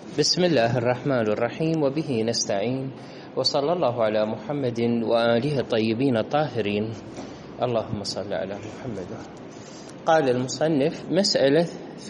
بسم الله الرحمن الرحيم، وبه نستعين، وصلى الله على محمد وآله الطيبين الطاهرين. اللهم صل على محمد. قال المصنف: مسألة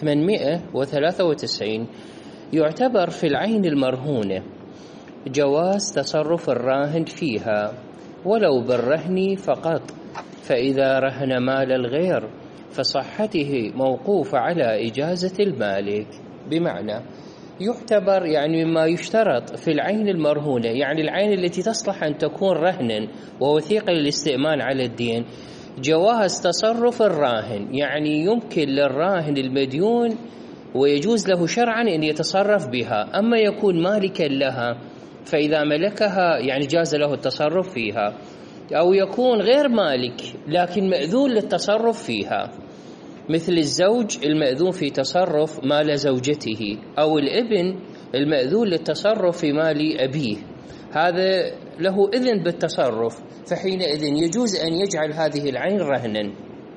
893. يعتبر في العين المرهونة جواز تصرف الراهن فيها ولو بالرهن فقط، فإذا رهن مال الغير فصحته موقوفة على إجازة المالك. بمعنى يعتبر مما يشترط في العين المرهونة، يعني العين التي تصلح أن تكون رهنا ووثيقة للاستئمان على الدين، جواز تصرف الراهن، يعني يمكن للراهن المديون ويجوز له شرعا أن يتصرف بها. أما يكون مالكا لها فإذا ملكها يعني جاز له التصرف فيها، أو يكون غير مالك لكن مأذون للتصرف فيها، مثل الزوج المأذون في تصرف مال زوجته، أو الابن المأذون للتصرف في مال أبيه، هذا له إذن بالتصرف، فحينئذ يجوز أن يجعل هذه العين رهنا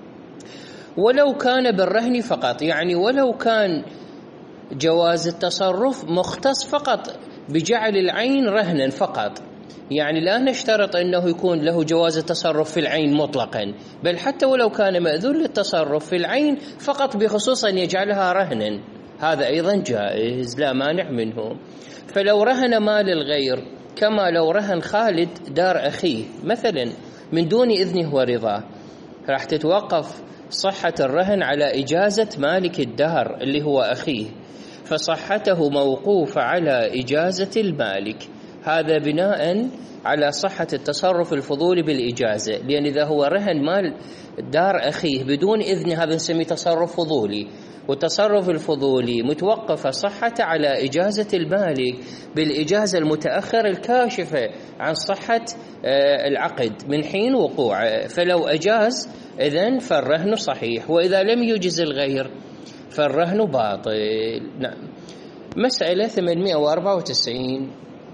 ولو كان بالرهن فقط، يعني ولو كان جواز التصرف مختص فقط بجعل العين رهنا فقط، يعني لا نشترط أنه يكون له جواز التصرف في العين مطلقا، بل حتى ولو كان مأذون للتصرف في العين فقط بخصوص أن يجعلها رهنا، هذا أيضا جائز لا مانع منه. فلو رهن مال الغير كما لو رهن خالد دار أخيه مثلا من دون إذنه ورضاه، راح تتوقف صحة الرهن على إجازة مالك الدار اللي هو أخيه، فصحته موقوفة على إجازة المالك، هذا بناء على صحة التصرف الفضولي بالإجازة، لأن إذا هو رهن مال دار أخيه بدون إذن هذا نسميه تصرف فضولي، والتصرف الفضولي متوقف صحته على إجازة المالك بالإجازة المتأخرة الكاشفة عن صحة العقد من حين وقوعه، فلو أجاز إذن فالرهن صحيح، وإذا لم يجز الغير فالرهن باطل. نعم. مسألة 894.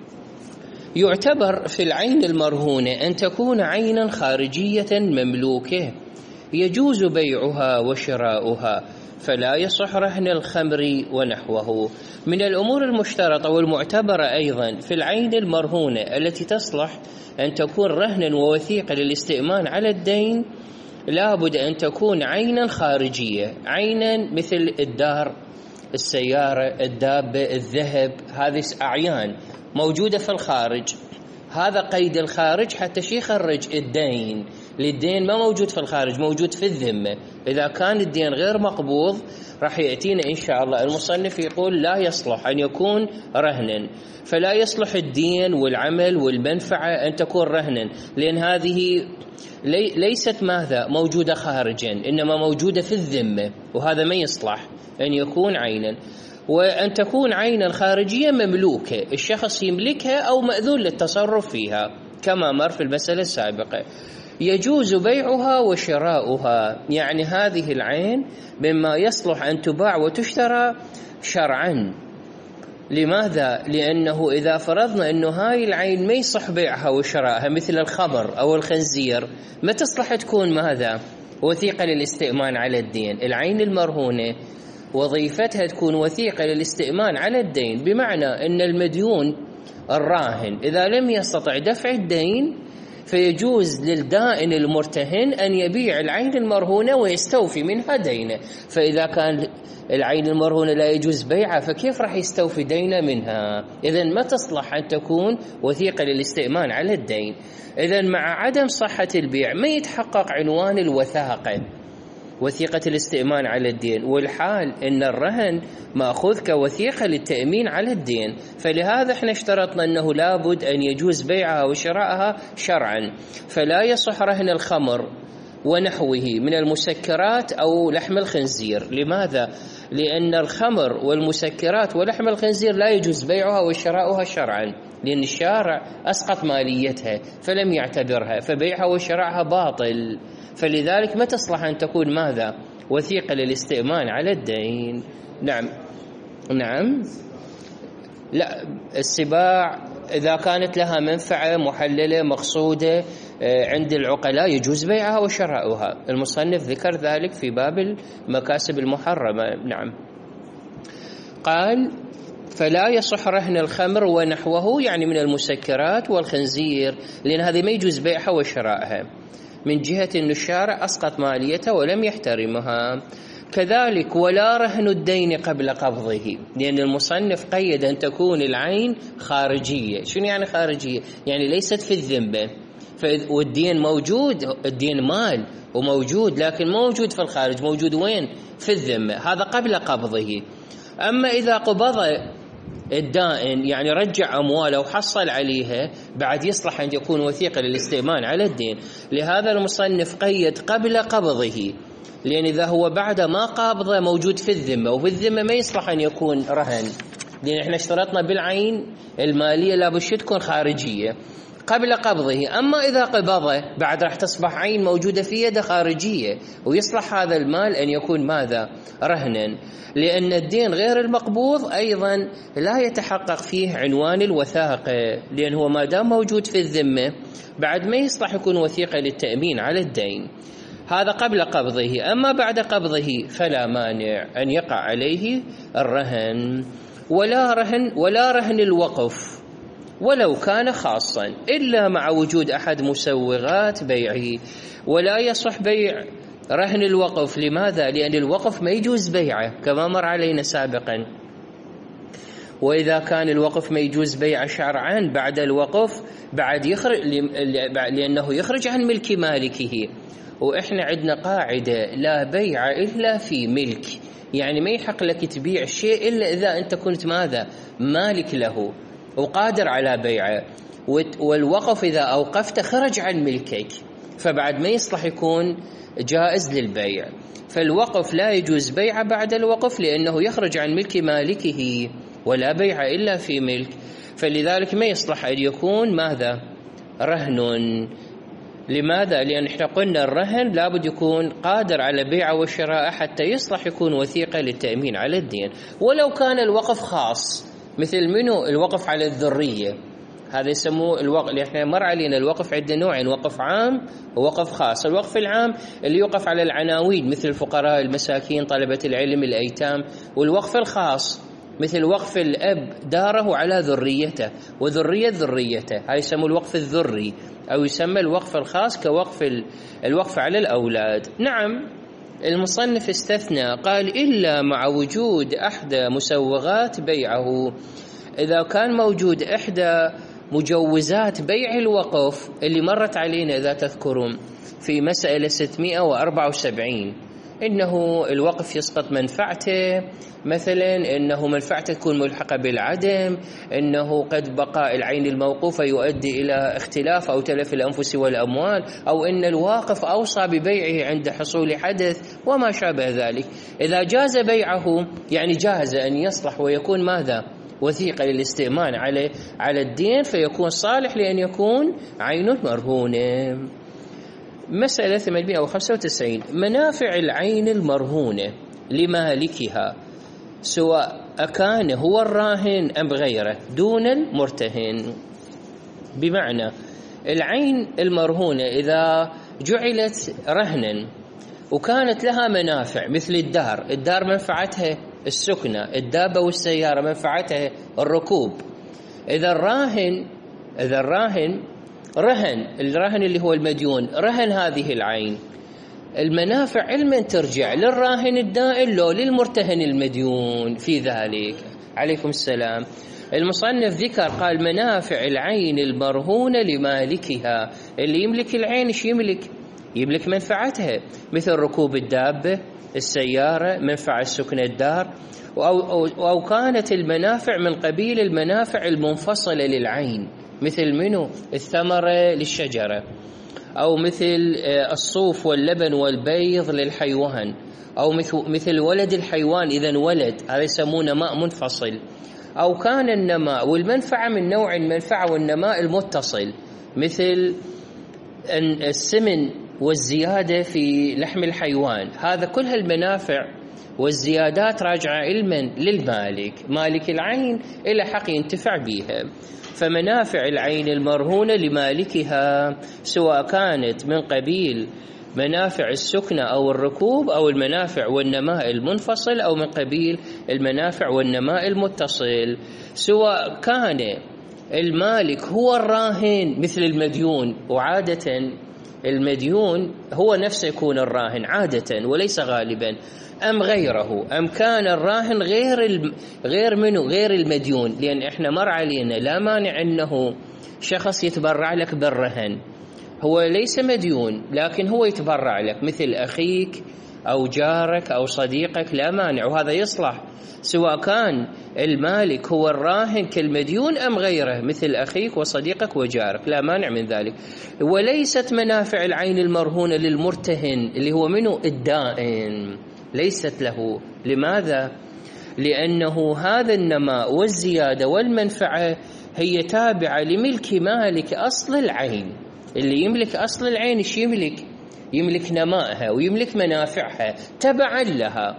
يعتبر في العين المرهونة أن تكون عينا خارجية مملوكة يجوز بيعها وشراؤها، فلا يصح رهن الخمر ونحوه. من الأمور المشترطة والمعتبرة أيضا في العين المرهونة التي تصلح أن تكون رهنا ووثيقة للاستئمان على الدين، لابد أن تكون عينا خارجية، عينا مثل الدار، السيارة، الدابة، الذهب، هذه أعيان موجودة في الخارج، هذا قيد الخارج حتى شي يخرج الدين، للدين ما موجود في الخارج، موجود في الذمة. إذا كان الدين غير مقبوض راح يأتينا إن شاء الله المصنف يقول لا يصلح أن يكون رهنا، فلا يصلح الدين والعمل والمنفعة أن تكون رهنا، لأن هذه ليست ماذا موجودة خارجا، إنما موجودة في الذمة، وهذا ما يصلح أن يكون عينا. وأن تكون عينا خارجية مملوكة، الشخص يملكها أو مأذون للتصرف فيها كما مر في المسألة السابقة، يجوز بيعها وشراؤها، يعني هذه العين مما يصلح أن تباع وتشترى شرعا. لماذا؟ لأنه إذا فرضنا أنه هاي العين ما يصح بيعها وشراءها مثل الخمر أو الخنزير، ما تصلح تكون ماذا؟ وثيقة للاستئمان على الدين. العين المرهونة وظيفتها تكون وثيقة للاستئمان على الدين، بمعنى أن المديون الراهن إذا لم يستطع دفع الدين فيجوز للدائن المرتهن أن يبيع العين المرهونة ويستوفي منها دينه، فإذا كان العين المرهونة لا يجوز بيعها فكيف راح يستوفي دينه منها؟ إذن ما تصلح أن تكون وثيقة للاستئمان على الدين. إذن مع عدم صحة البيع ما يتحقق عنوان الوثاقة، وثيقة الاستئمان على الدين، والحال إن الرهن مأخوذ كوثيقة للتأمين على الدين، فلهذا احنا اشترطنا أنه لابد أن يجوز بيعها وشراءها شرعا. فلا يصح رهن الخمر ونحوه من المسكرات أو لحم الخنزير. لماذا؟ لأن الخمر والمسكرات ولحم الخنزير لا يجوز بيعها وشراؤها شرعا، لأن الشارع أسقط ماليتها فلم يعتبرها، فبيعها وشراءها باطل، فلذلك ما تصلح أن تكون ماذا؟ وثيقة للاستئمان على الدين. نعم. لا، السباع إذا كانت لها منفعة محللة مقصودة عند العقلاء يجوز بيعها وشراؤها، المصنف ذكر ذلك في باب المكاسب المحرمة. نعم. قال فلا يصح رهن الخمر ونحوه، يعني من المسكرات والخنزير، لأن هذه ما يجوز بيعها وشرائها، من جهة أن الشارع أسقط ماليته ولم يحترمها. كذلك ولا رهن الدين قبل قبضه، لأن المصنف قيد أن تكون العين خارجية. شنو يعني خارجية؟ يعني ليست في الذمة، والدين موجود، الدين مال وموجود، لكن موجود في الخارج. موجود وين؟ في الذمة. هذا قبل قبضه. أما إذا قبض الدائن، يعني رجع أمواله وحصل عليها، بعد يصلح أن يكون وثيقة للاستئمان على الدين. لهذا المصنف قيد قبل قبضه، لأن إذا هو بعد ما قابضه موجود في الذمة، وفي الذمة ما يصلح أن يكون رهن، لأن إحنا اشترطنا بالعين المالية لابد تكون خارجية قبل قبضه. أما إذا قبضه بعد راح تصبح عين موجودة في يده خارجية، ويصلح هذا المال أن يكون ماذا؟ رهنا، لأن الدين غير المقبوض أيضا لا يتحقق فيه عنوان الوثاقة، لأن هو ما دام موجود في الذمة بعد ما يصلح يكون وثيقة للتأمين على الدين. هذا قبل قبضه. أما بعد قبضه فلا مانع أن يقع عليه الرهن. ولا رهن الوقف ولو كان خاصا إلا مع وجود أحد مسوغات بيعه. ولا يصح بيع رهن الوقف. لماذا؟ لأن الوقف ما يجوز بيعه كما مر علينا سابقا. وإذا كان الوقف ما يجوز بيعه شرعا، بعد الوقف بعد يخرج، لأنه يخرج عن ملك مالكه. وإحنا عندنا قاعدة: لا بيع إلا في ملك، يعني ما يحق لك تبيع شيء إلا إذا أنت كنت ماذا؟ مالك له وقادر على بيعه. والوقف إذا أوقفت خرج عن ملكك، فبعد ما يصلح يكون جائز للبيع. فالوقف لا يجوز بيعه بعد الوقف، لأنه يخرج عن ملك مالكه، ولا بيع إلا في ملك. فلذلك ما يصلح أن يكون ماذا؟ رهن. لماذا؟ لأن احنا قلنا الرهن لابد يكون قادر على بيعه وشراءه حتى يصلح يكون وثيقة للتأمين على الدين. ولو كان الوقف خاص، مثل منه الوقف على الذرية، هذا يسموه الوقف اللي احنا مر علينا. الوقف عندنا نوعين: وقف عام ووقف خاص. الوقف العام اللي يوقف على العناوين مثل الفقراء، المساكين، طلبة العلم، الأيتام. والوقف الخاص مثل وقف الأب داره على ذريته وذرية ذريته، هذا يسموه الوقف الذري، أو يسمى الوقف الخاص كوقف الوقف على الأولاد. نعم، المصنف استثنى، قال: إلا مع وجود إحدى مسوغات بيعه. إذا كان موجود إحدى مجوزات بيع الوقف اللي مرت علينا إذا تذكرون في مسألة 674، إنه الوقف يسقط منفعته، مثلا إنه منفعته تكون ملحقة بالعدم، إنه قد بقاء العين الموقوفة يؤدي إلى اختلاف أو تلف الأنفس والأموال، أو إن الواقف أوصى ببيعه عند حصول حدث وما شابه ذلك. إذا جاز بيعه يعني جاهز أن يصلح ويكون ماذا؟ وثيقة للاستئمان على الدين، فيكون صالح لأن يكون عين مرهونة. مسألة 895: منافع العين المرهونة لمالكها سواء كان هو الراهن أم غيره دون المرتهن. بمعنى العين المرهونة إذا جعلت رهنا وكانت لها منافع مثل الدار منفعتها السكنة، الدابة والسيارة منفعتها الركوب. إذا الراهن الرهن اللي هو المديون رهن هذه العين، المنافع علما ترجع للراهن الدائن لو للمرتهن المديون في ذلك. عليكم السلام. المصنف ذكر قال: منافع العين المرهونة لمالكها. اللي يملك العين ايش يملك منفعتها، مثل ركوب الدابة، السيارة، منفعة سكن الدار، أو كانت المنافع من قبيل المنافع المنفصلة للعين، مثل منه الثمرة للشجرة، أو مثل الصوف واللبن والبيض للحيوان، أو مثل ولد الحيوان إذا ولد، هذا يسمونه نماء منفصل. أو كان النماء والمنفعة من نوع المنفعة والنماء المتصل، مثل السمن والزيادة في لحم الحيوان. هذا كلها المنافع والزيادات راجعة علما للمالك، مالك العين إلى حق ينتفع بها. فمنافع العين المرهونة لمالكها سواء كانت من قبيل منافع السكنة أو الركوب، أو المنافع والنماء المنفصل، أو من قبيل المنافع والنماء المتصل، سواء كان المالك هو الراهن مثل المديون، وعادة المديون هو نفسه يكون الراهن عادة وليس غالبا، أم غيره، أم كان الراهن غير المديون، لأن إحنا مر علينا لا مانع أنه شخص يتبرع لك بالرهن، هو ليس مديون لكن هو يتبرع لك مثل أخيك أو جارك أو صديقك، لا مانع، وهذا يصلح سواء كان المالك هو الراهن كالمديون أم غيره مثل أخيك وصديقك وجارك، لا مانع من ذلك. وليست منافع العين المرهونة للمرتهن اللي هو منه الدائن، ليست له. لماذا؟ لأنه هذا النماء والزيادة والمنفعة هي تابعة لملك مالك أصل العين. اللي يملك أصل العين إيش يملك؟ يملك نمائها ويملك منافعها تبعا لها،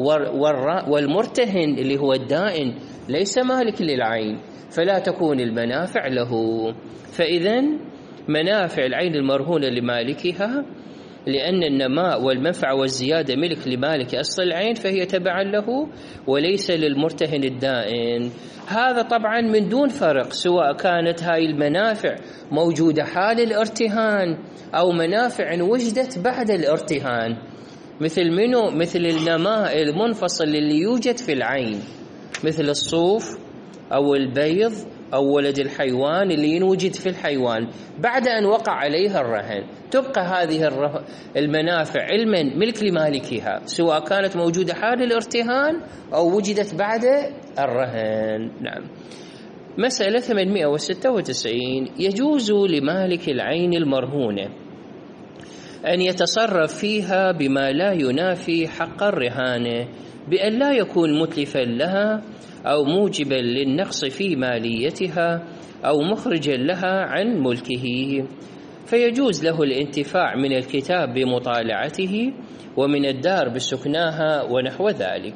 والمرتهن اللي هو الدائن ليس مالك للعين، فلا تكون المنافع له. فإذن منافع العين المرهونة لمالكها، لأن النماء والمنفعة والزيادة ملك لمالك أصل العين فهي تبعا له وليس للمرتهن الدائن. هذا طبعا من دون فرق سواء كانت هاي المنافع موجودة حال الارتهان أو منافع وجدت بعد الارتهان، مثل منه؟ مثل النماء المنفصل اللي يوجد في العين، مثل الصوف أو البيض أو ولد الحيوان اللي ينوجد في الحيوان بعد أن وقع عليها الرهن، تبقى هذه المنافع علما ملك لمالكها سواء كانت موجودة حال الارتهان أو وجدت بعد الرهن. نعم. مسألة 896: يجوز لمالك العين المرهونة أن يتصرف فيها بما لا ينافي حق الرهانة بأن لا يكون متلفا لها أو موجبا للنقص في ماليتها أو مخرجا لها عن ملكه، فيجوز له الانتفاع من الكتاب بمطالعته ومن الدار بسكناها ونحو ذلك.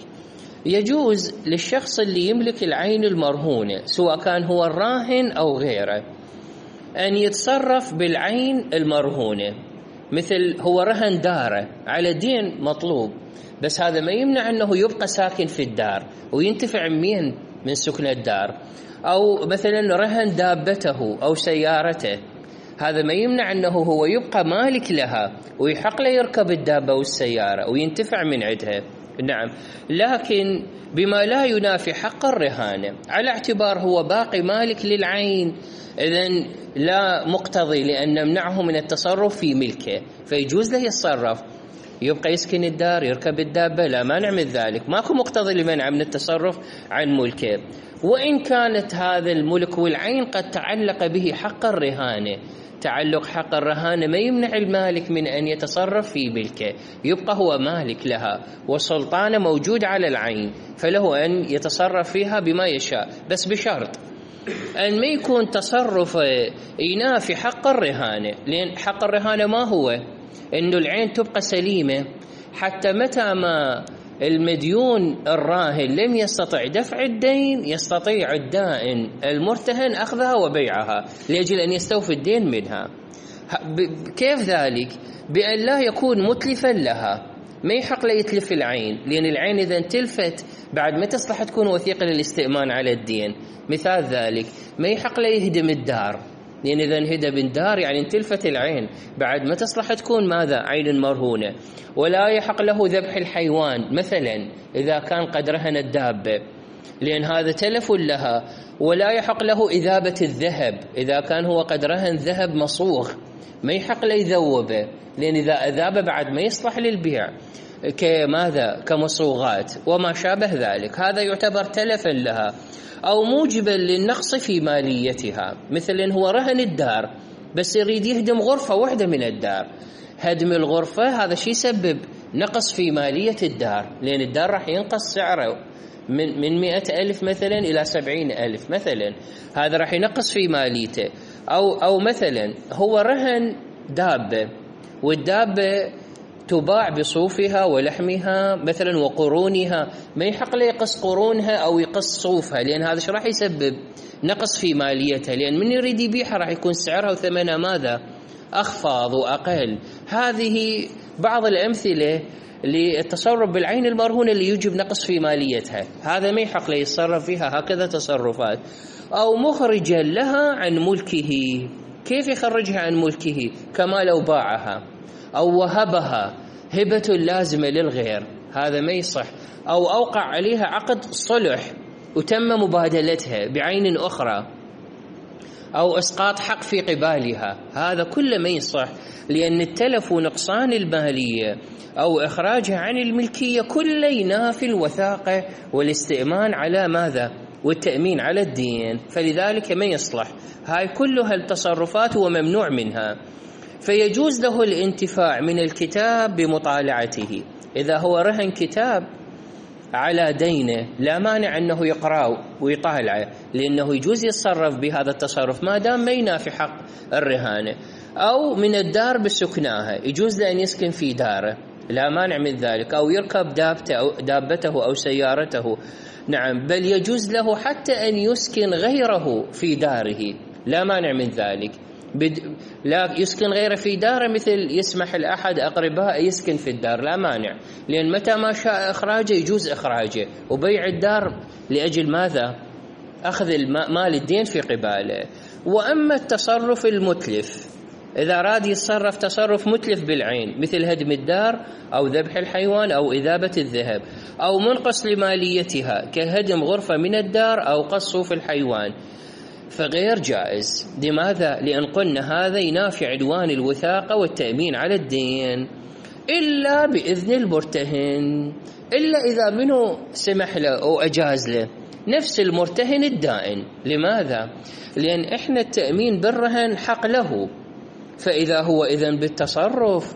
يجوز للشخص اللي يملك العين المرهونة سواء كان هو الراهن أو غيره أن يتصرف بالعين المرهونة، مثل هو رهن داره على دين مطلوب، بس هذا ما يمنع أنه يبقى ساكن في الدار وينتفع من سكن الدار، أو مثلا رهن دابته أو سيارته، هذا ما يمنع أنه هو يبقى مالك لها ويحق له يركب الدابة والسيارة وينتفع من عندها. نعم، لكن بما لا ينافي حق الرهانة على اعتبار هو باقي مالك للعين، إذن لا مقتضي لأن نمنعه من التصرف في ملكه، فيجوز له يتصرف، يبقى يسكن الدار يركب الدابة، لا مانع من ذلك، ماكو مقتضي لمنع من التصرف عن ملكه. وإن كانت هذا الملك والعين قد تعلق به حق الرهانة، تعلق حق الرهانة ما يمنع المالك من أن يتصرف في ملكه، يبقى هو مالك لها والسلطان موجود على العين، فله أن يتصرف فيها بما يشاء، بس بشرط أن ما يكون تصرف ينافي حق الرهانة، لأن حق الرهانة ما هو؟ إنه العين تبقى سليمة حتى متى ما المديون الراهن لم يستطع دفع الدين يستطيع الدائن المرتهن أخذها وبيعها لأجل أن يستوفي الدين منها. كيف ذلك؟ بأن لا يكون متلفا لها، ما يحق له يتلف العين، لأن العين إذا تلفت بعد ما تصلح تكون وثيقة للاستئمان على الدين. مثال ذلك ما يحق له يهدم الدار، لأن إذا انهدم الدار يعني انتلفت العين بعد ما تصلح تكون ماذا؟ عين مرهونة. ولا يحق له ذبح الحيوان مثلا إذا كان قد رهن الدابة، لأن هذا تلف لها. ولا يحق له إذابة الذهب إذا كان هو قد رهن ذهب مصوغ، ما يحق له يذوبه، لأن إذا أذاب بعد ما يصلح للبيع كماذا؟ كمصوغات وما شابه ذلك، هذا يعتبر تلفا لها أو موجبا للنقص في ماليتها. مثلا هو رهن الدار بس يريد يهدم غرفة واحدة من الدار، هدم الغرفة هذا شيء يسبب نقص في مالية الدار، لأن الدار راح ينقص سعره من 100,000 مثلا إلى 70,000 مثلا، هذا راح ينقص في ماليته. أو مثلا هو رهن دابة والدابة تباع بصوفها ولحمها مثلا وقرونها، ما يحق له يقص قرونها أو يقص صوفها، لأن هذا شو راح يسبب؟ نقص في ماليتها، لأن من يريد يبيعها راح يكون سعرها وثمنها ماذا؟ أخفض وأقل. هذه بعض الأمثلة للتصرف بالعين المرهونة اللي يوجب نقص في ماليتها. هذا ما يحق له يتصرف فيها هكذا تصرفات. أو مخرجا لها عن ملكه، كيف يخرجها عن ملكه؟ كما لو باعها أو وهبها هبة لازمة للغير، هذا ما يصح. أو أوقع عليها عقد صلح وتم مبادلتها بعين أخرى، أو إسقاط حق في قبالها، هذا كله ما يصح، لأن التلف ونقصان المالية أو إخراجها عن الملكية كله ينافي الوثاقة والاستئمان على ماذا؟ والتأمين على الدين، فلذلك ما يصلح. هاي كلها التصرفات وممنوع منها. فيجوز له الانتفاع من الكتاب بمطالعته، إذا هو رهن كتاب على دينه لا مانع أنه يقرأه ويطالعه، لأنه يجوز يتصرف بهذا التصرف ما دام ما ينافي حق الرهانة. أو من الدار بسكناها، يجوز له أن يسكن في داره، لا مانع من ذلك. أو يركب دابته أو سيارته، نعم، بل يجوز له حتى أن يسكن غيره في داره، لا مانع من ذلك. لا يسكن غيره في داره، مثل يسمح لأحد أقرباء يسكن في الدار، لا مانع، لأن متى ما شاء إخراجه يجوز إخراجه، وبيع الدار لأجل ماذا؟ أخذ مال الدين في قباله. وأما التصرف المتلف، إذا أراد يتصرف تصرف متلف بالعين، مثل هدم الدار أو ذبح الحيوان أو إذابة الذهب، أو منقص لماليتها كهدم غرفة من الدار أو قص في الحيوان، فغير جائز. لماذا؟ لأن قلنا هذا ينافي عدوان الوثاقة والتأمين على الدين، إلا بإذن المرتهن، إلا إذا منه سمح له أو أجاز له، نفس المرتهن الدائن. لماذا؟ لأن إحنا التأمين بالرهن حق له، فإذا هو إذن بالتصرف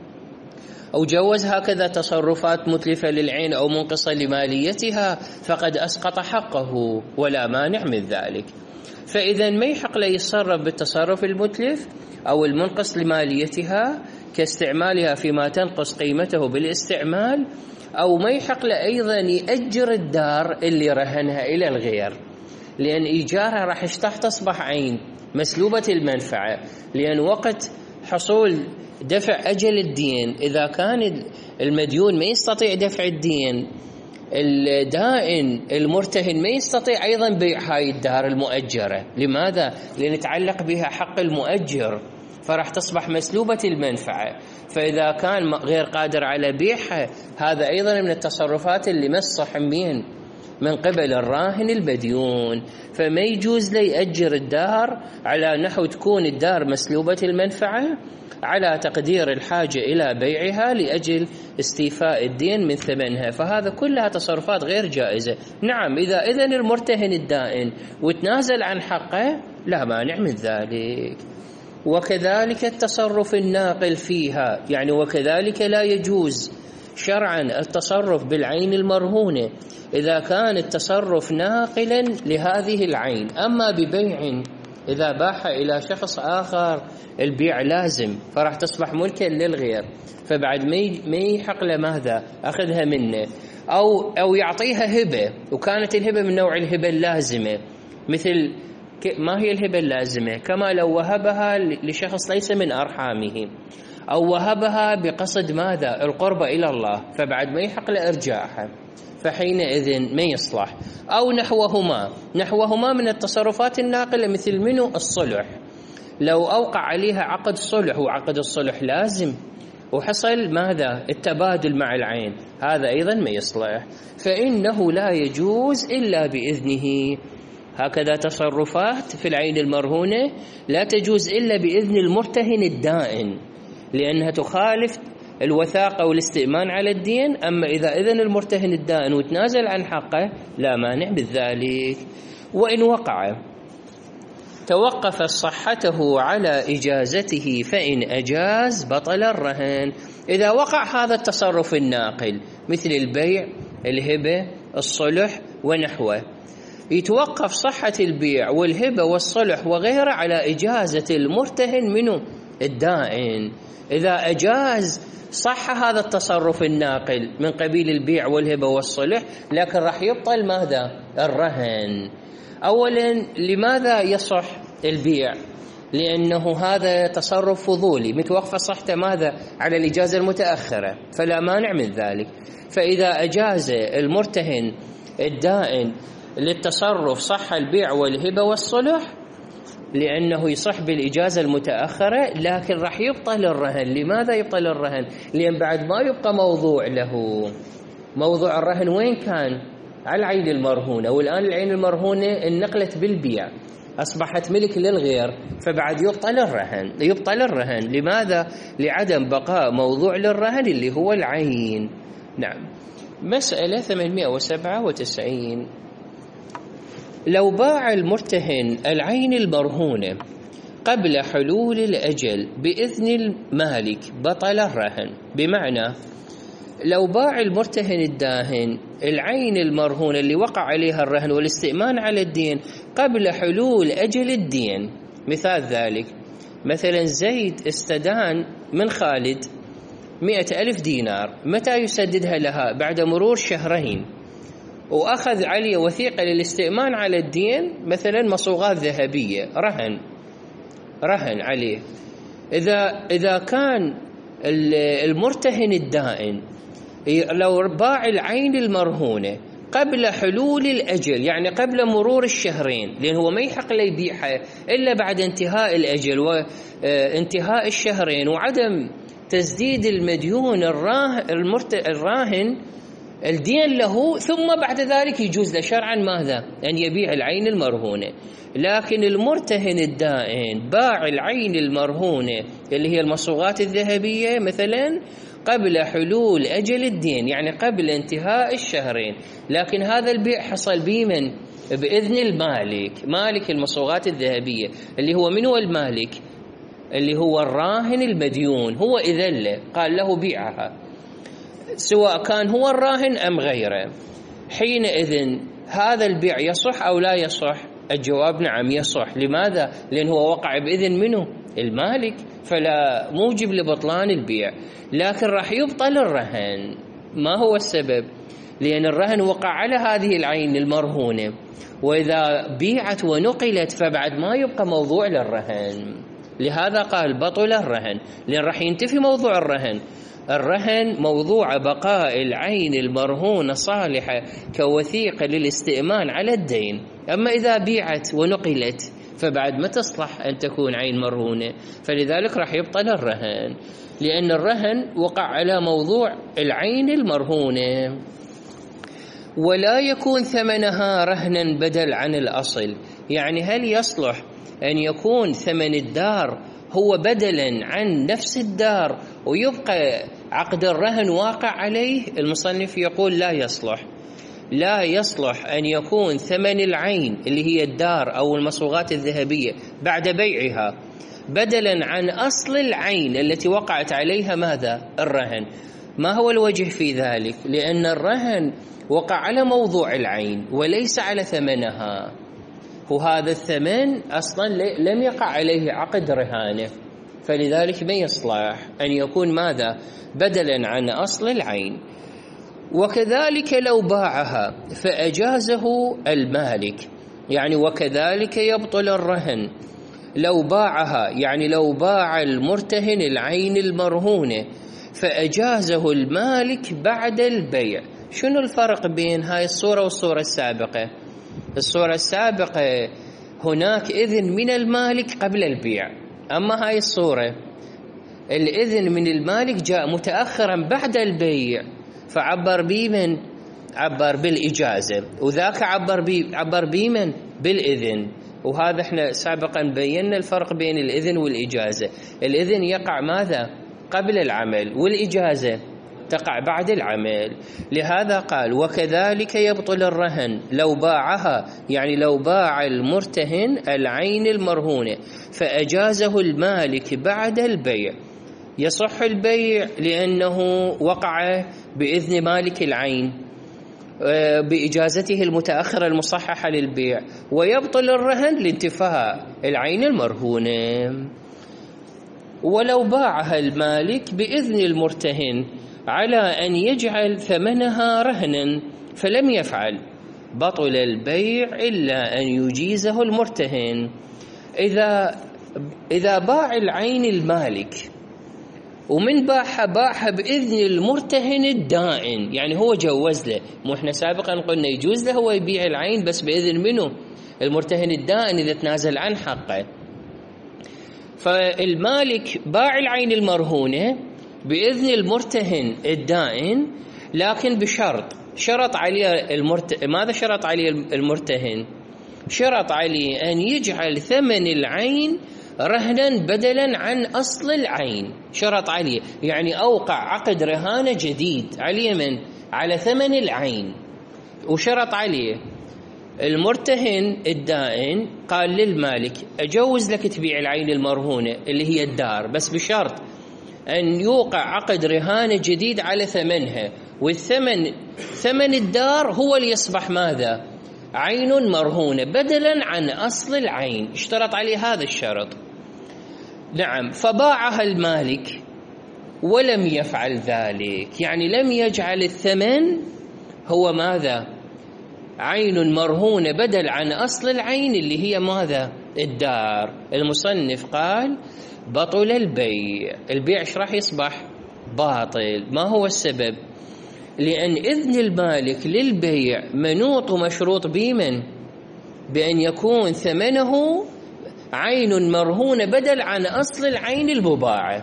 أو جوز هكذا تصرفات متلفة للعين أو منقصة لماليتها فقد أسقط حقه، ولا مانع من ذلك. فإذا ما يحق له يتصرف بالتصرف المتلف أو المنقص لماليتها كاستعمالها فيما تنقص قيمته بالاستعمال، أو ما يحق له أيضا يأجر الدار اللي رهنها إلى الغير، لأن إيجارها راح تصبح عين مسلوبة المنفعة، لأن وقت حصول دفع أجل الدين إذا كان المديون ما يستطيع دفع الدين، الدائن المرتهن ما يستطيع أيضا بيع هاي الدار المؤجرة. لماذا؟ لأن يتعلق بها حق المؤجر، فراح تصبح مسلوبة المنفعة. فإذا كان غير قادر على بيعها، هذا أيضا من التصرفات اللي مصح من قبل الراهن المديون، فما يجوز لي يأجر الدار على نحو تكون الدار مسلوبة المنفعة على تقدير الحاجة إلى بيعها لأجل استيفاء الدين من ثمنها، فهذا كلها تصرفات غير جائزة. نعم، إذا إذن المرتهن الدائن وتنازل عن حقه لا مانع من ذلك. وكذلك التصرف الناقل فيها، يعني وكذلك لا يجوز شرعا التصرف بالعين المرهونة إذا كان التصرف ناقلا لهذه العين. أما ببيع إذا باح إلى شخص آخر البيع لازم، فراح تصبح ملكا للغير، فبعد ما يحق له ماذا؟ أخذها منه، أو يعطيها هبة، وكانت الهبة من نوع الهبة اللازمة. مثل ما هي الهبة اللازمة؟ كما لو وهبها لشخص ليس من أرحامه، أو وهبها بقصد ماذا؟ القربة إلى الله، فبعد ما يحق له إرجاعها، فحينئذ ما يصلح. أو نحوهما من التصرفات الناقلة، مثل منه الصلح، لو أوقع عليها عقد صلح وعقد الصلح لازم وحصل ماذا؟ التبادل مع العين، هذا أيضا ما يصلح، فإنه لا يجوز إلا بإذنه. هكذا تصرفات في العين المرهونة لا تجوز إلا بإذن المرتهن الدائن، لأنها تخالف الوثاقة والاستئمان على الدين. أما إذا إذن المرتهن الدائن وتنازل عن حقه لا مانع بذلك. وإن وقع توقف صحته على إجازته، فإن أجاز بطل الرهن. إذا وقع هذا التصرف الناقل مثل البيع، الهبة، الصلح ونحوه، يتوقف صحة البيع والهبة والصلح وغيره على إجازة المرتهن منه الدائن. إذا أجاز صح هذا التصرف الناقل من قبيل البيع والهبة والصلح، لكن راح يبطل ماذا؟ الرهن. أولا، لماذا يصح البيع؟ لأنه هذا تصرف فضولي متوقف صحته ماذا على الإجازة المتأخرة، فلا مانع من ذلك. فإذا أجاز المرتهن الدائن للتصرف صح البيع والهبة والصلح لأنه يصح بالإجازة المتأخرة، لكن راح يبطل الرهن. لماذا يبطل الرهن؟ لأن بعد ما يبقى موضوع له. موضوع الرهن وين كان؟ على العين المرهونة، والآن العين المرهونة انقلت بالبيع أصبحت ملك للغير، فبعد يبطل الرهن. لماذا؟ لعدم بقاء موضوع للرهن اللي هو العين. نعم. مسألة 897. لو باع المرتهن العين المرهونة قبل حلول الأجل بإذن المالك بطل الرهن. بمعنى لو باع المرتهن الداهن العين المرهونة اللي وقع عليها الرهن والاستئمان على الدين قبل حلول أجل الدين، مثال ذلك مثلا زيد استدان من خالد 100,000 دينار، متى يسددها لها؟ بعد مرور شهرين، وأخذ عليه وثيقة للاستئمان على الدين مثلا مصوغات ذهبية رهن عليه. إذا كان المرتهن الدائن لو باع العين المرهونة قبل حلول الأجل، يعني قبل مرور الشهرين، لأنه هو ما يحق له يبيعها إلا بعد انتهاء الأجل وانتهاء الشهرين وعدم تسديد المديون الراهن الدين له، ثم بعد ذلك يجوز له شرعا ماذا؟ أن يبيع العين المرهونة. لكن المرتهن الدائن باع العين المرهونة اللي هي المصوغات الذهبية مثلا قبل حلول أجل الدين، يعني قبل انتهاء الشهرين، لكن هذا البيع حصل بمن؟ بإذن المالك، مالك المصوغات الذهبية اللي هو من هو المالك؟ اللي هو الراهن المديون، هو إذن له قال له بيعها سواء كان هو الراهن أم غيره. حينئذ هذا البيع يصح أو لا يصح؟ الجواب نعم يصح. لماذا؟ لأنه هو وقع بإذن منه؟ المالك، فلا موجب لبطلان البيع. لكن راح يبطل الرهن. ما هو السبب؟ لأن الرهن وقع على هذه العين المرهونة، وإذا بيعت ونقلت فبعد ما يبقى موضوع للرهن. لهذا قال بطل الرهن، لأن راح ينتفي موضوع الرهن. الرهن موضوع بقاء العين المرهونة صالحة كوثيقة للاستئمان على الدين، أما إذا بيعت ونقلت فبعد ما تصلح أن تكون عين مرهونة، فلذلك راح يبطل الرهن، لأن الرهن وقع على موضوع العين المرهونة. ولا يكون ثمنها رهنا بدل عن الأصل، يعني هل يصلح أن يكون ثمن الدار هو بدلا عن نفس الدار ويبقى عقد الرهن واقع عليه؟ المصنف يقول لا يصلح أن يكون ثمن العين اللي هي الدار أو المصوغات الذهبية بعد بيعها بدلا عن أصل العين التي وقعت عليها ماذا؟ الرهن. ما هو الوجه في ذلك؟ لأن الرهن وقع على موضوع العين وليس على ثمنها، وهذا الثمن أصلا لم يقع عليه عقد رهانه، فلذلك ما يصلح أن يكون ماذا؟ بدلا عن أصل العين. وكذلك لو باعها فأجازه المالك، يعني وكذلك يبطل الرهن لو باعها، يعني لو باع المرتهن العين المرهونة فأجازه المالك بعد البيع. شنو الفرق بين هاي الصورة والصورة السابقة؟ الصورة السابقة هناك إذن من المالك قبل البيع، أما هاي الصورة الإذن من المالك جاء متأخرا بعد البيع، فعبر بمن؟ عبر بالإجازة، وذاك عبر بمن؟ بالإذن. وهذا احنا سابقا بينا الفرق بين الإذن والإجازة. الإذن يقع ماذا؟ قبل العمل، والإجازة تقع بعد العمل. لهذا قال وكذلك يبطل الرهن لو باعها، يعني لو باع المرتهن العين المرهونة فأجازه المالك بعد البيع. يصح البيع لأنه وقع بإذن مالك العين بإجازته المتأخرة المصححة للبيع، ويبطل الرهن لانتفاء العين المرهونة. ولو باعها المالك بإذن المرتهن على أن يجعل ثمنها رهنا فلم يفعل بطل البيع إلا أن يجيزه المرتهن. إذا إذا باع العين المالك ومن باعها بإذن المرتهن الدائن، يعني هو جوز له، مو احنا سابقا قلنا يجوز له هو يبيع العين بس بإذن منه؟ المرتهن الدائن إذا تنازل عن حقه. فالمالك باع العين المرهونة بإذن المرتهن الدائن، لكن بشرط، شرط عليه ماذا شرط عليه المرتهن؟ شرط عليه أن يجعل ثمن العين رهنا بدلا عن أصل العين، شرط عليه يعني أوقع عقد رهانة جديد عليه من؟ على ثمن العين. وشرط عليه المرتهن الدائن، قال للمالك أجوز لك تبيع العين المرهونة اللي هي الدار، بس بشرط أن يوقع عقد رهانة جديد على ثمنها، والثمن ثمن الدار هو اللي يصبح ماذا؟ عين مرهونة بدلا عن أصل العين. اشترط عليه هذا الشرط. نعم. فباعها المالك ولم يفعل ذلك، يعني لم يجعل الثمن هو ماذا؟ عين مرهونة بدل عن أصل العين اللي هي ماذا؟ الدار. المصنف قال بطل البيع. البيع ايش راح يصبح؟ باطل. ما هو السبب؟ لأن إذن المالك للبيع منوط ومشروط بمن؟ بأن يكون ثمنه عين مرهونة بدل عن أصل العين المباعة.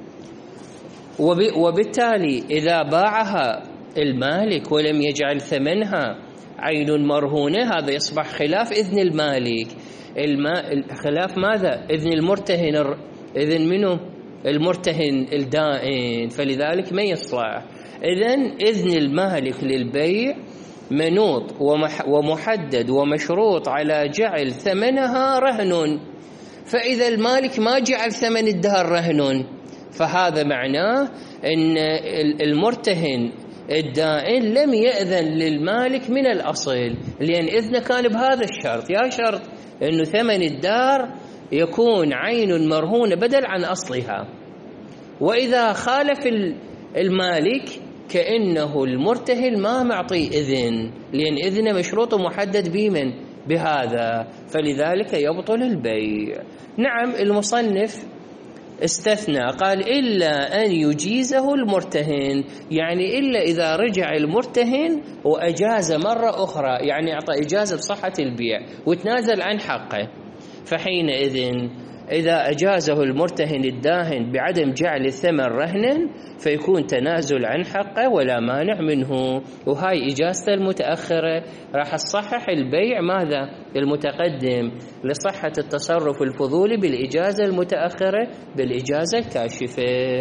وبالتالي إذا باعها المالك ولم يجعل ثمنها عين مرهونة، هذا يصبح خلاف إذن المالك. خلاف ماذا؟ إذن المرتهن. إذن منه؟ المرتهن الدائن، فلذلك ما يصلح. إذن إذن المالك للبيع منوط ومحدد ومشروط على جعل ثمنها رهن، فإذا المالك ما جعل ثمن الدار رهن، فهذا معناه أن المرتهن الدائن لم يأذن للمالك من الأصل، لأن إذنه كان بهذا الشرط، يا شرط أنه ثمن الدار يكون عين مرهونة بدل عن أصلها. وإذا خالف المالك كأنه المرتهن ما معطي إذن، لأن إذنه مشروط ومحدد بمن؟ بهذا، فلذلك يبطل البيع. نعم. المصنف استثنى، قال إلا أن يجيزه المرتهن، يعني إلا إذا رجع المرتهن وأجاز مرة أخرى، يعني أعطى إجازة بصحة البيع وتنازل عن حقه، فحينئذ إذا أجازه المرتهن الداهن بعدم جعل الثمن رهنا فيكون تنازل عن حقه ولا مانع منه. وهاي إجازته المتأخرة راح تصحح البيع ماذا؟ المتقدم، لصحة التصرف الفضولي بالإجازة المتأخرة بالإجازة الكاشفة.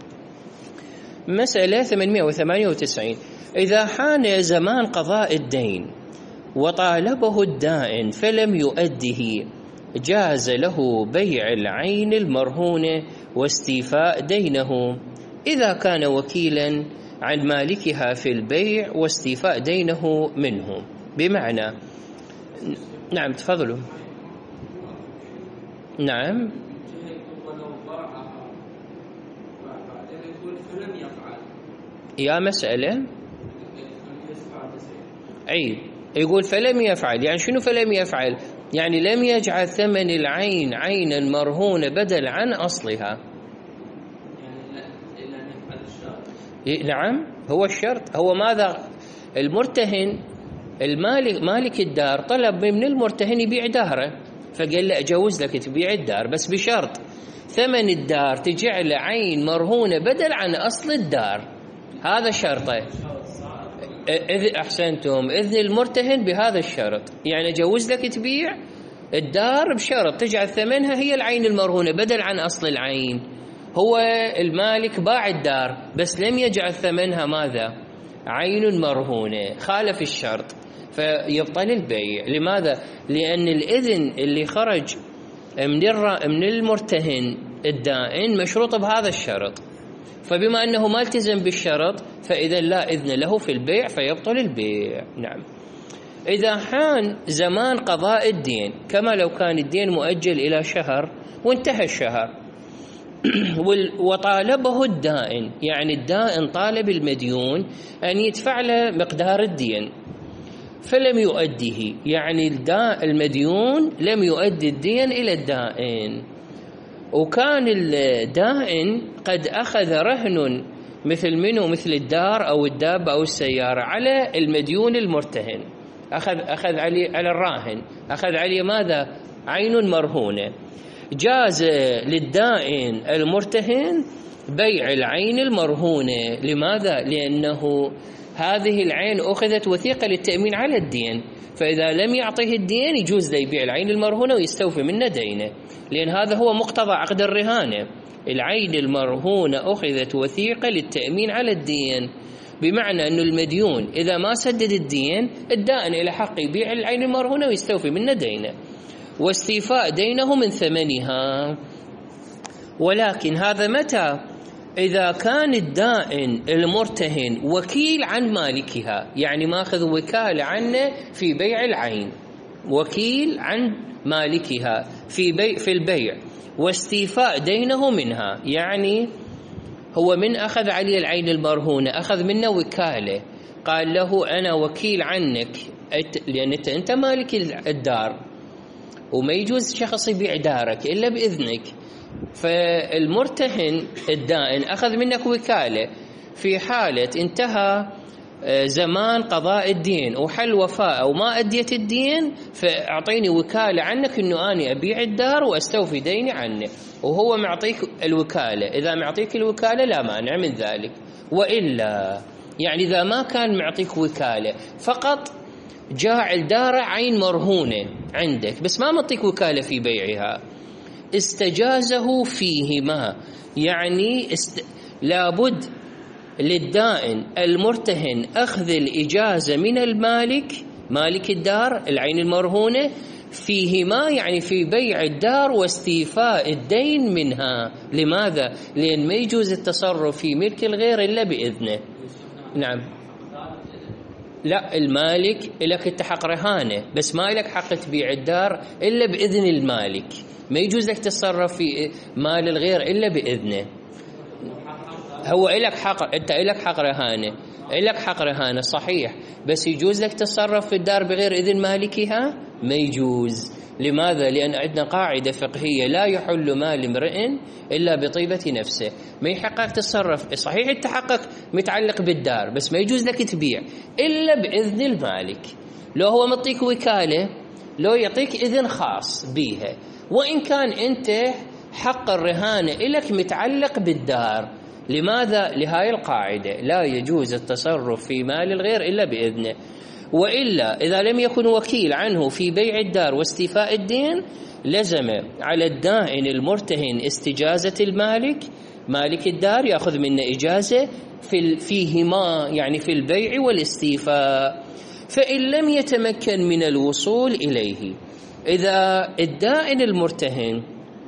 مسألة 898. إذا حان زمان قضاء الدين وطالبه الدائن فلم يؤده، جاز له بيع العين المرهونة واستيفاء دينه إذا كان وكيلا عن مالكها في البيع واستيفاء دينه منه. بمعنى، نعم تفضلوا. نعم. يا مسألة أي يقول فلم يفعل، يعني شنو فلم يفعل؟ يعني لم يجعل ثمن العين عينا مرهونة بدل عن أصلها. نعم، هو الشرط. هو ماذا؟ المرتهن مالك الدار طلب من المرتهن يبيع داره، فقال له أجوز لك تبيع الدار بس بشرط ثمن الدار تجعل عين مرهونة بدل عن أصل الدار، هذا شرطه. أحسنتم، إذن المرتهن بهذا الشرط، يعني أجوز لك تبيع الدار بشرط تجعل ثمنها هي العين المرهونة بدل عن أصل العين. هو المالك باع الدار بس لم يجعل ثمنها ماذا؟ عين مرهونة، خالف الشرط فيبطل البيع. لماذا؟ لأن الإذن اللي خرج من المرتهن الدائن مشروط بهذا الشرط، فبما أنه ما التزم بالشرط فإذا لا إذن له في البيع فيبطل البيع. نعم. إذا حان زمان قضاء الدين، كما لو كان الدين مؤجل إلى شهر وانتهى الشهر وطالبه الدائن، يعني الدائن طالب المديون أن يدفع له مقدار الدين فلم يؤده، يعني المديون لم يؤدي الدين إلى الدائن، وكان الدائن قد أخذ رهن مثل منه، مثل الدار أو الدابة أو السيارة، على المديون المرتهن، أخذ عليه، على الراهن أخذ عليه ماذا؟ عين مرهونة. جاز للدائن المرتهن بيع العين المرهونة. لماذا؟ لأنه هذه العين أخذت وثيقة للتأمين على الدين، فإذا لم يعطيه الدين يجوز له يبيع العين المرهونة ويستوفي منه دينه، لأن هذا هو مقتضى عقد الرهانة. العين المرهونة أخذت وثيقة للتأمين على الدين، بمعنى أن المديون إذا ما سدد الدين، الدائن إلى حق يبيع العين المرهونة ويستوفي منه دينه واستيفاء دينه من ثمنها. ولكن هذا متى؟ إذا كان الدائن المرتهن وكيل عن مالكها، يعني ماخذ وكالة عنه في بيع العين، وكيل عن مالكها في البيع واستيفاء دينه منها، يعني هو من أخذ عليه العين المرهونة أخذ منه وكالة، قال له أنا وكيل عنك، لأن أنت مالك الدار وما يجوز شخص يبيع دارك إلا بإذنك. فالمرتهن الدائن أخذ منك وكالة في حالة انتهى زمان قضاء الدين وحل وفاء أو ما أديت الدين، فأعطيني وكالة عنك أنه أنا أبيع الدار وأستوفي ديني عنه، وهو معطيك الوكالة. إذا معطيك الوكالة لا مانع من ذلك. وإلا يعني إذا ما كان معطيك وكالة، فقط جاعل دار عين مرهونة عندك بس ما معطيك وكالة في بيعها، استجازه فيهما، يعني لابد للدائن المرتهن أخذ الإجازة من المالك، مالك الدار العين المرهونة، فيهما يعني في بيع الدار واستيفاء الدين منها. لماذا؟ لأن ما يجوز التصرف في ملك الغير إلا بإذنه. نعم. لا، المالك لك انت حق رهانة، بس ما لك حق تبيع الدار إلا بإذن المالك، ما يجوز لك تتصرف في مال الغير إلا بإذنه. هو إلك حق، أنت إلك حق رهانة، إلك حق رهانة صحيح، بس يجوز لك تتصرف في الدار بغير إذن مالكها؟ ما يجوز. لماذا؟ لأن عندنا قاعدة فقهية: لا يحل مال امرئ إلا بطيبة نفسه. ما يحقك تتصرف، صحيح أنت حقك متعلق بالدار، بس ما يجوز لك تبيع إلا بإذن المالك. لو هو مطيك وكالة، لو يعطيك إذن خاص بيها، وإن كان أنت حق الرهانة إلك متعلق بالدار. لماذا؟ لهاي القاعدة: لا يجوز التصرف في مال الغير إلا بإذنه. وإلا إذا لم يكن وكيل عنه في بيع الدار واستيفاء الدين، لزم على الدائن المرتهن استجازة المالك، مالك الدار يأخذ منه إجازة فيهما، يعني في البيع والاستيفاء. فإن لم يتمكن من الوصول إليه، إذا الدائن المرتهن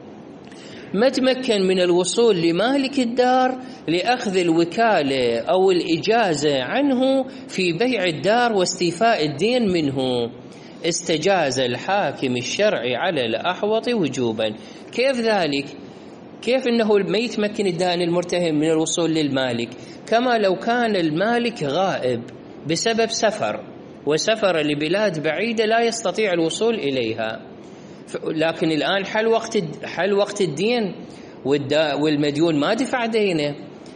ما تمكن من الوصول لمالك الدار لأخذ الوكالة أو الإجازة عنه في بيع الدار واستيفاء الدين منه، استجاز الحاكم الشرعي على الأحوط وجوبا. كيف ذلك؟ كيف أنه ما يتمكن الدائن المرتهن من الوصول للمالك؟ كما لو كان المالك غائب بسبب سفر، وسفر لبلاد بعيدة لا يستطيع الوصول إليها، لكن الآن حل وقت الدين والمديون ما دفع دينه،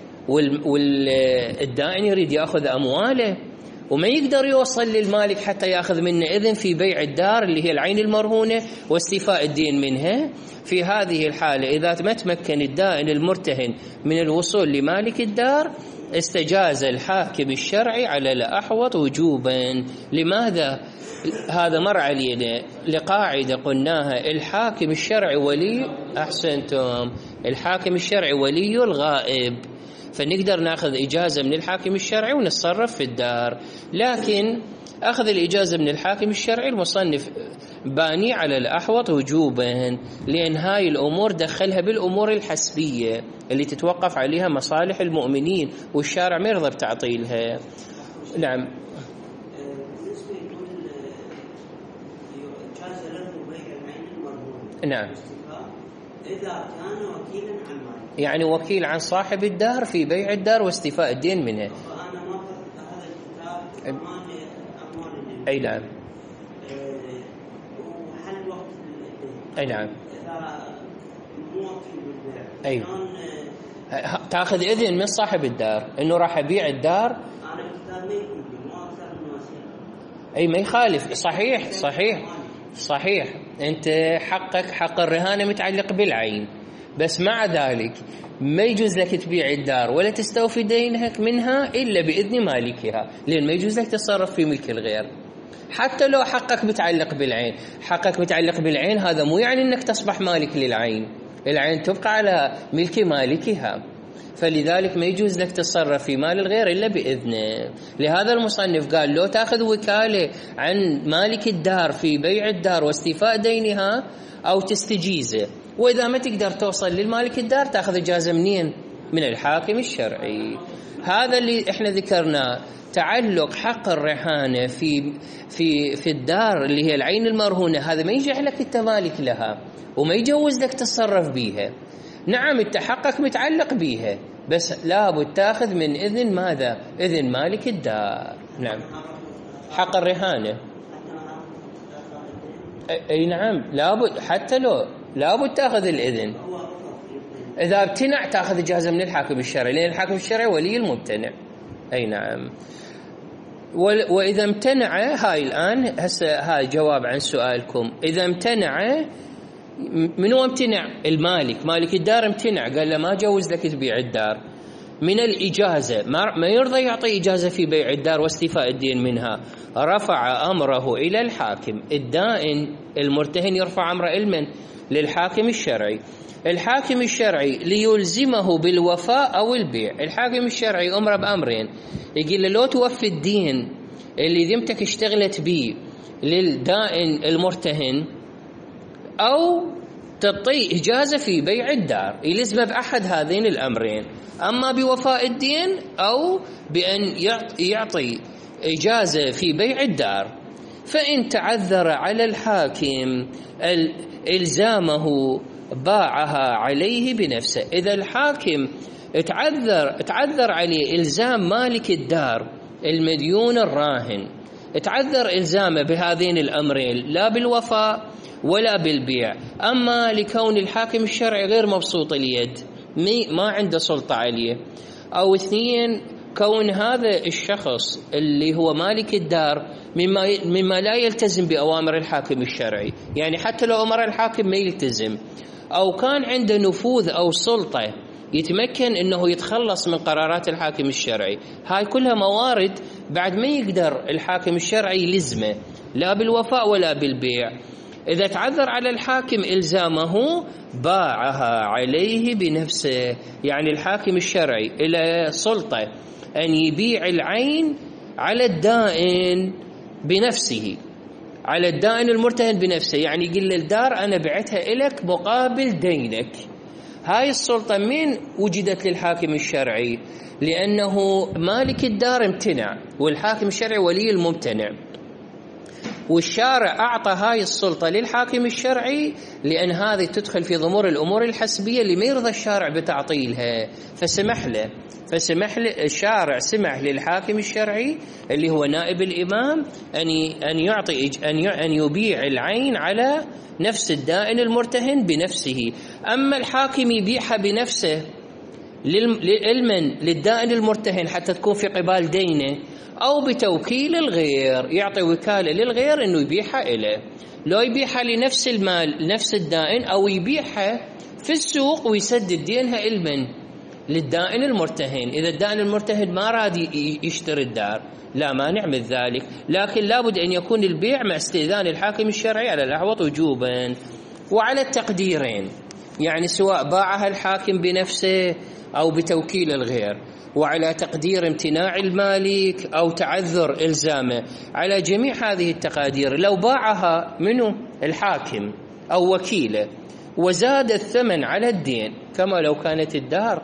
والدائن يريد يأخذ أمواله وما يقدر يوصل للمالك حتى يأخذ منه إذن في بيع الدار اللي هي العين المرهونة واستيفاء الدين منها. في هذه الحالة إذا ما تمكن الدائن المرتهن من الوصول لمالك الدار، استجاز الحاكم الشرعي على الأحوط وجوبا. لماذا؟ هذا مر علينا لقاعدة قلناها: الحاكم الشرعي ولي، أحسنتم، الحاكم الشرعي ولي الغائب، فنقدر ناخذ إجازة من الحاكم الشرعي ونتصرف في الدار. لكن أخذ الإجازة من الحاكم الشرعي المصنف باني على الأحوط وجوبا، لأن هاي الأمور دخلها بالأمور الحسبية اللي تتوقف عليها مصالح المؤمنين، والشارع ما يرضى بتعطيلها. نعم. نعم. إذا كان وكيلا عن مالك، يعني وكيل عن صاحب الدار في بيع الدار واستيفاء الدين منها. فأنا ما هذا الكتاب أموال. أي نعم. وحل وقت. أي نعم. إذا موكل أي تأخذ إذن من صاحب الدار إنه راح أبيع الدار. أي ما يخالف، صحيح أنت حقك حق الرهانة متعلق بالعين، بس مع ذلك ما يجوز لك تبيع الدار ولا تستوفي دينك منها إلا بإذن مالكها، لأن ما يجوز لك تتصرف في ملك الغير حتى لو حقك متعلق بالعين. حقك متعلق بالعين هذا مو يعني أنك تصبح مالك للعين، العين تبقى على ملك مالكها، فلذلك ما يجوز لك تتصرف في مال الغير إلا بإذنه. لهذا المصنف قال لو تأخذ وكالة عن مالك الدار في بيع الدار واستيفاء دينها أو تستجيزه، وإذا ما تقدر توصل للمالك الدار تأخذ إجازة منين؟ من الحاكم الشرعي. هذا اللي احنا ذكرناه، تعلق حق الرهانة في الدار اللي هي العين المرهونة، هذا ما يجعلك لك انت مالك لها وما يجوز لك تتصرف بيها. نعم انت حقك متعلق بيها، بس لابد تاخذ من إذن ماذا؟ إذن مالك الدار. نعم حق الرهانة، اي نعم لابد، حتى لو لابد تاخذ الإذن. إذا امتنع تاخذ إجازة من الحاكم الشرعي، لأن الحاكم الشرعي ولي الممتنع. أي نعم. وإذا امتنع، هاي الآن هسه هاي جواب عن سؤالكم، إذا امتنع منو امتنع؟ المالك، مالك الدار امتنع، قال له ما جوز لك تبيع الدار من الإجازة، ما يرضى يعطي إجازة في بيع الدار واستيفاء الدين منها، رفع أمره إلى الحاكم. الدائن المرتهن يرفع أمره إلمن؟ للحاكم الشرعي. الحاكم الشرعي ليلزمه بالوفاء أو البيع. الحاكم الشرعي أمره بأمرين، يقول له لو توفي الدين اللي ذمتك اشتغلت به للدائن المرتهن، أو تعطي إجازة في بيع الدار، يلزمه بأحد هذين الأمرين، أما بوفاء الدين أو بأن يعطي إجازة في بيع الدار. فإن تعذر على الحاكم إلزامه باعها عليه بنفسه. إذا الحاكم تعذر عليه إلزام مالك الدار المديون الراهن، تعذر إلزامه بهذين الأمرين، لا بالوفاء ولا بالبيع، أما لكون الحاكم الشرعي غير مبسوط اليد ما عنده سلطة عليه، أو اثنين كون هذا الشخص اللي هو مالك الدار مما لا يلتزم بأوامر الحاكم الشرعي، يعني حتى لو أمر الحاكم ما يلتزم، أو كان عنده نفوذ أو سلطة يتمكن أنه يتخلص من قرارات الحاكم الشرعي. هاي كلها موارد بعد ما يقدر الحاكم الشرعي يلزمه لا بالوفاء ولا بالبيع. إذا تعذر على الحاكم إلزامه باعها عليه بنفسه، يعني الحاكم الشرعي إلى سلطة أن يبيع العين على الدائن بنفسه، على الدائن المرتهن بنفسه، يعني يقول للدار أنا بعتها إلك مقابل دينك. هاي السلطة من وجدت للحاكم الشرعي؟ لأنه مالك الدار امتنع والحاكم الشرعي ولي الممتنع، والشارع أعطى هاي السلطة للحاكم الشرعي لأن هذه تدخل في ضمور الأمور الحسبية اللي ما يرضى الشارع بتعطيلها، فسمح له الشارع سمح للحاكم الشرعي اللي هو نائب الإمام أن يبيع العين على نفس الدائن المرتهن بنفسه. أما الحاكم يبيعها بنفسه للدائن المرتهن حتى تكون في قبال دينه، أو بتوكيل الغير، يعطي وكالة للغير أنه يبيعها إليه، لو يبيعها لنفس المال نفس الدائن، أو يبيعها في السوق ويسدد دينها للدائن المرتهن. إذا الدائن المرتهن ما راد يشتري الدار لا مانع من ذلك، لكن لابد أن يكون البيع مع استئذان الحاكم الشرعي على الأحوط وجوبا وعلى التقديرين، يعني سواء باعها الحاكم بنفسه أو بتوكيل الغير، وعلى تقدير امتناع المالك أو تعذر إلزامه. على جميع هذه التقادير لو باعها منه الحاكم أو وكيله وزاد الثمن على الدين، كما لو كانت الدار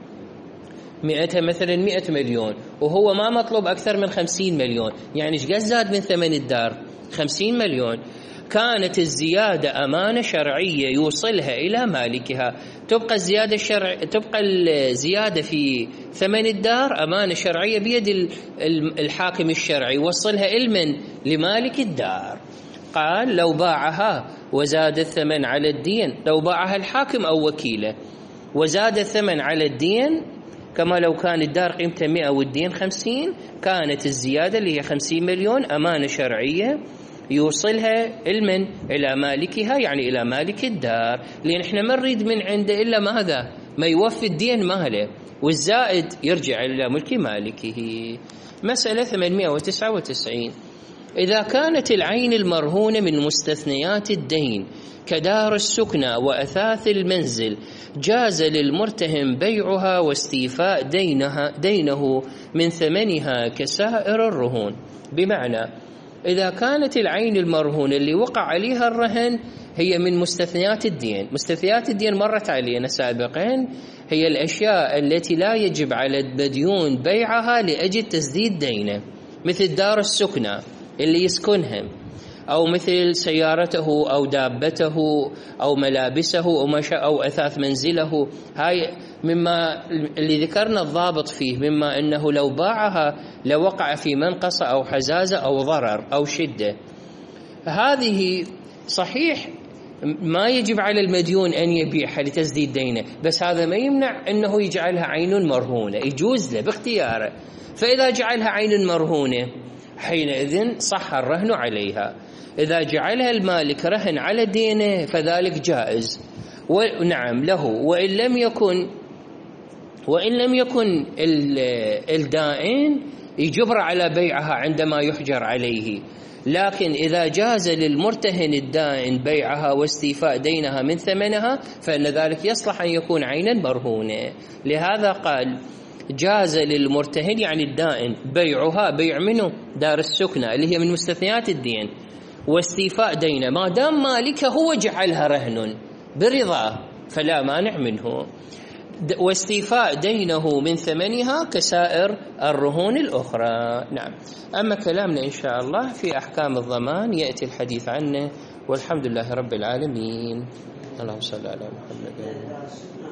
مثلا 100 مليون وهو ما مطلوب أكثر من 50 مليون، يعني إيش قد زاد من ثمن الدار؟ 50 مليون. كانت الزيادة أمانة شرعية يوصلها إلى مالكها، تبقى الزيادة في ثمن الدار أمانة شرعية بيد الحاكم الشرعي، يوصلها لمالك الدار. قال لو باعها وزاد الثمن على الدين، لو باعها الحاكم أو وكيله وزاد الثمن على الدين، كما لو كان الدار قيمته 100 والدين 50، كانت الزيادة اللي هي 50 مليون أمانة شرعية يوصلها المن إلى مالكها، يعني إلى مالك الدار، لأن إحنا ما نريد من عنده إلا ماذا؟ ما يوفي الدين ماله، والزائد يرجع إلى ملك مالكه. مسألة 899: إذا كانت العين المرهونة من مستثنيات الدين كدار السكنى وأثاث المنزل، جاز للمرتهن بيعها واستيفاء دينه من ثمنها كسائر الرهون. بمعنى إذا كانت العين المرهونة اللي وقع عليها الرهن هي من مستثنيات الدين، مستثنيات الدين مرت علينا سابقا، هي الأشياء التي لا يجب على المديون بيعها لأجل تسديد دينه، مثل دار السكنى اللي يسكنها، أو مثل سيارته أو دابته أو ملابسه أو أثاث منزله. هاي مما اللي ذكرنا الضابط فيه، مما أنه لو باعها لوقع في منقصة أو حزازة أو ضرر أو شدة. هذه صحيح ما يجب على المديون أن يبيعها لتسديد دينه، بس هذا ما يمنع أنه يجعلها عين مرهونة، يجوز له باختياره. فإذا جعلها عين مرهونة حينئذ صح الرهن عليها. إذا جعلها المالك رهن على دينه فذلك جائز، ونعم له، وإن لم يكن الدائن يجبر على بيعها عندما يحجر عليه. لكن إذا جاز للمرتهن الدائن بيعها واستيفاء دينها من ثمنها فإن ذلك يصلح أن يكون عينا مرهونة. لهذا قال جاز للمرتهن يعني الدائن بيعها، بيع منه دار السكنى اللي هي من مستثنيات الدين، واستيفاء دينه، ما دام مالكه هو جعلها رهن برضاه فلا مانع منه، واستيفاء دينه من ثمنها كسائر الرهون الأخرى. نعم. أما كلامنا إن شاء الله في أحكام الضمان يأتي الحديث عنه، والحمد لله رب العالمين. اللهم صل على محمد.